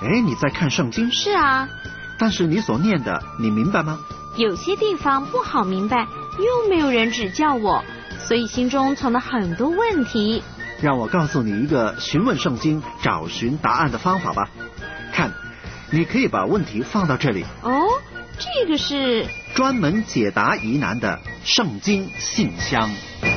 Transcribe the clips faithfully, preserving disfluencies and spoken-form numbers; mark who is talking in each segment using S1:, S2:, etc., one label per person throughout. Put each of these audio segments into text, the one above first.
S1: 哎，你在看圣经？
S2: 是啊。
S1: 但是你所念的，你明白吗？
S2: 有些地方不好明白，又没有人指教我，所以心中存了很多问题。
S1: 让我告诉你一个询问圣经、找寻答案的方法吧。看，你可以把问题放到这里。
S2: 哦，这个是
S1: 专门解答疑难的圣经信箱。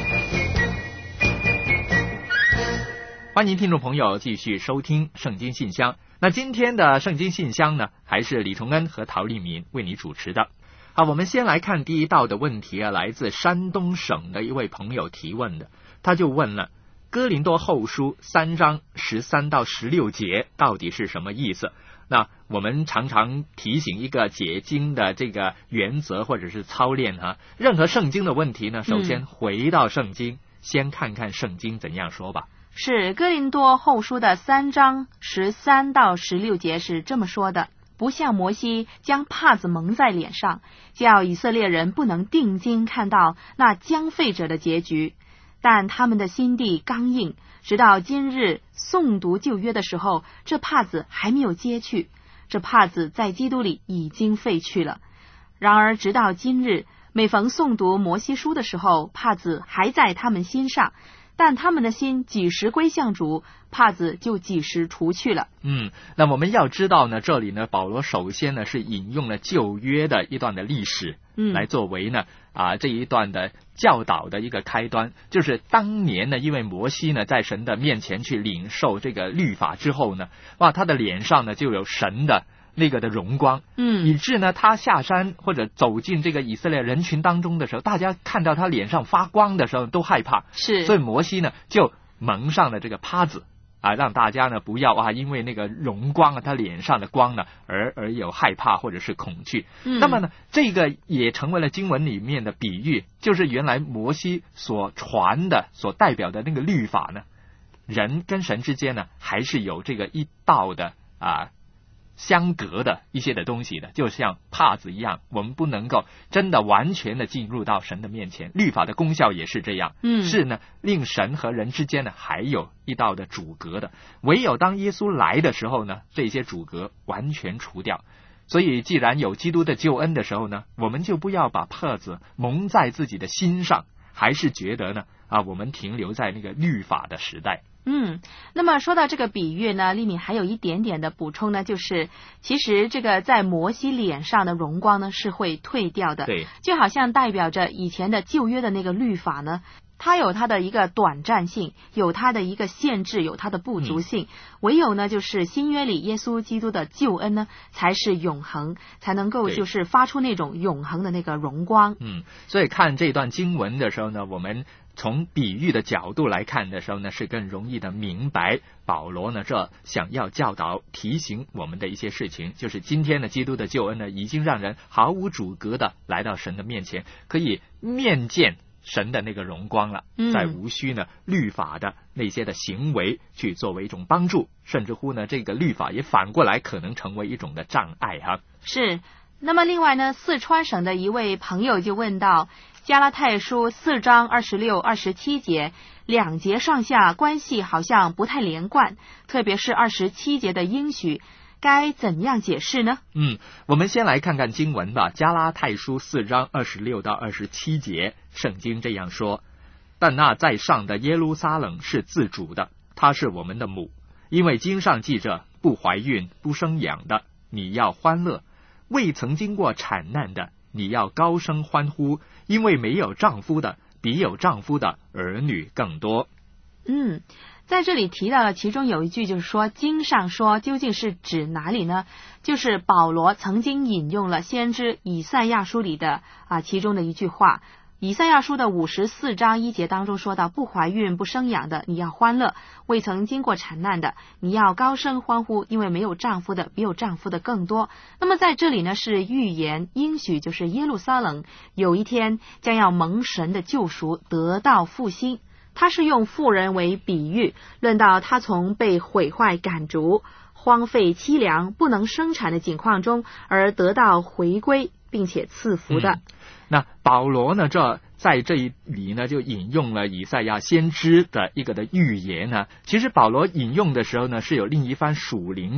S3: 欢迎听众朋友继续收听圣经信箱。那今天的圣经信箱呢，还是李崇恩和陶丽敏为你主持的。好，我们先来看第一道的问题啊，来自山东省的一位朋友提问的，他就问了哥林多后书三章十三到十六节到底是什么意思？那我们常常提醒一个解经的这个原则或者是操练哈、啊，任何圣经的问题呢，首先回到圣经、嗯、先看看圣经怎样说吧。
S4: 是哥林多后书的三章十三到十六节是这么说的：不像摩西将帕子蒙在脸上，叫以色列人不能定睛看到那将废者的结局，但他们的心地刚硬，直到今日诵读旧约的时候，这帕子还没有揭去，这帕子在基督里已经废去了。然而直到今日，每逢诵读摩西书的时候，帕子还在他们心上，但他们的心几时归向主，帕子就几时除去了。
S3: 嗯，那我们要知道呢，这里呢，保罗首先呢是引用了旧约的一段的历史，嗯，来作为呢啊这一段的教导的一个开端，就是当年呢，因为摩西呢在神的面前去领受这个律法之后呢，哇，他的脸上呢就有神的那个的荣光，嗯，以致呢他下山或者走进这个以色列人群当中的时候，大家看到他脸上发光的时候都害怕，
S4: 是，所
S3: 以摩西呢就蒙上了这个帕子啊，让大家呢不要啊因为那个荣光啊他脸上的光呢而而有害怕或者是恐惧。嗯，那么呢这个也成为了经文里面的比喻，就是原来摩西所传的所代表的那个律法呢，人跟神之间呢还是有这个一道的啊相隔的一些的东西的，就像帕子一样，我们不能够真的完全的进入到神的面前。律法的功效也是这样，嗯，是呢令神和人之间呢还有一道的阻隔的，唯有当耶稣来的时候呢，这些阻隔完全除掉。所以既然有基督的救恩的时候呢，我们就不要把帕子蒙在自己的心上，还是觉得呢啊我们停留在那个律法的时代。
S4: 嗯，那么说到这个比喻呢，丽敏还有一点点的补充呢，就是其实这个在摩西脸上的荣光呢是会退掉的，
S3: 对，
S4: 就好像代表着以前的旧约的那个律法呢，它有它的一个短暂性，有它的一个限制，有它的不足性，嗯，唯有呢就是新约里耶稣基督的救恩呢才是永恒，才能够就是发出那种永恒的那个荣光。
S3: 嗯，所以看这段经文的时候呢，我们从比喻的角度来看的时候呢，是更容易的明白保罗呢这想要教导提醒我们的一些事情，就是今天的基督的救恩呢，已经让人毫无阻隔的来到神的面前，可以面见神的那个荣光了，再无需呢律法的那些的行为去作为一种帮助，甚至乎呢这个律法也反过来可能成为一种的障碍哈。
S4: 是。那么另外呢，四川省的一位朋友就问到，加拉太书四章二十六、二十七节，两节上下关系好像不太连贯，特别是二十七节的应许，该怎样解释呢？
S3: 嗯，我们先来看看经文吧。加拉太书四章二十六到二十七节，圣经这样说：但那在上的耶路撒冷是自主的，她是我们的母，因为经上记着，不怀孕不生养的，你要欢乐；未曾经过产难的，你要高声欢呼，因为没有丈夫的，比有丈夫的儿女更多。
S4: 嗯，在这里提到了其中有一句，就是说经上说，究竟是指哪里呢？就是保罗曾经引用了先知以赛亚书里的啊其中的一句话。以赛亚书的五十四章一节当中说到，不怀孕不生养的，你要欢乐；未曾经过产难的，你要高声欢呼，因为没有丈夫的，比有丈夫的更多。那么在这里呢，是预言应许，就是耶路撒冷有一天将要蒙神的救赎，得到复兴。他是用妇人为比喻，论到他从被毁坏赶逐、荒废凄凉不能生产的境况中而得到回归并且赐福的。嗯，
S3: 那保罗呢，这在这里呢就引用了以赛亚先知的一个的预言呢。其实保罗引用的时候呢，是有另一番属灵的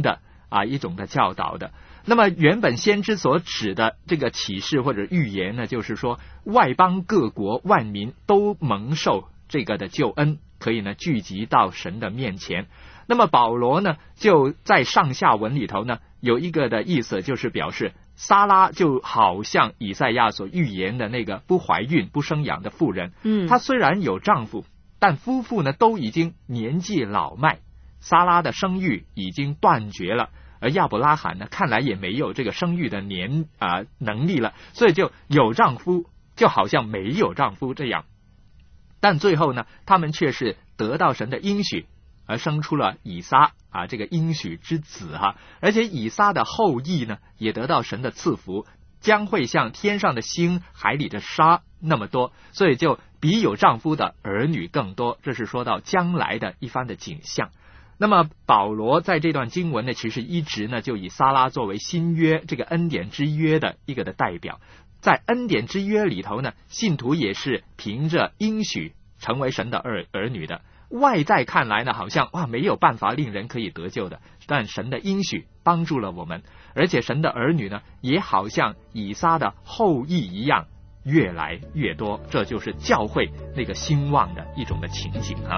S3: 啊一种的教导的。那么原本先知所指的这个启示或者预言呢，就是说外邦各国万民都蒙受这个的救恩，可以呢聚集到神的面前。那么保罗呢就在上下文里头呢有一个的意思，就是表示撒拉就好像以赛亚所预言的那个不怀孕不生养的妇人，
S4: 嗯，
S3: 她虽然有丈夫，但夫妇呢都已经年纪老迈，撒拉的生育已经断绝了，而亚伯拉罕呢看来也没有这个生育的年啊、呃、能力了，所以就有丈夫就好像没有丈夫这样。但最后呢他们却是得到神的应许，而生出了以撒啊这个应许之子哈、啊，而且以撒的后裔呢也得到神的赐福，将会像天上的星海里的沙那么多，所以就比有丈夫的儿女更多，这是说到将来的一番的景象。那么保罗在这段经文呢其实一直呢就以撒拉作为新约这个恩典之约的一个的代表。在恩典之约里头呢，信徒也是凭着应许成为神的儿儿女的。外在看来呢好像哇没有办法令人可以得救的，但神的应许帮助了我们，而且神的儿女呢也好像以撒的后裔一样越来越多，这就是教会那个兴旺的一种的情景啊。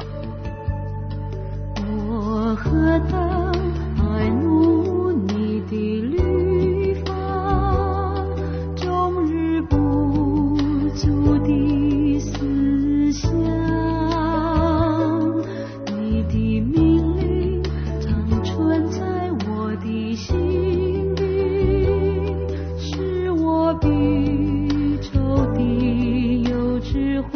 S5: 我何等爱慕你的律法，终日不足的思想，你的命令常存在我的心里，使我比仇敌有智慧，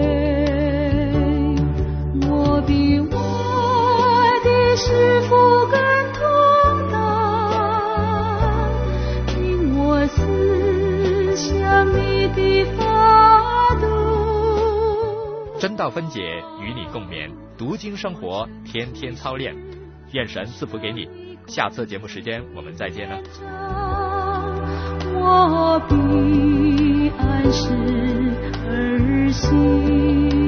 S5: 我比我是否更同当，因我思想你的法度。
S3: 真道分解，与你共勉，读经生活，天天操练，愿神赐福给你。下次节目时间我们再见了。
S5: 我必安适而行。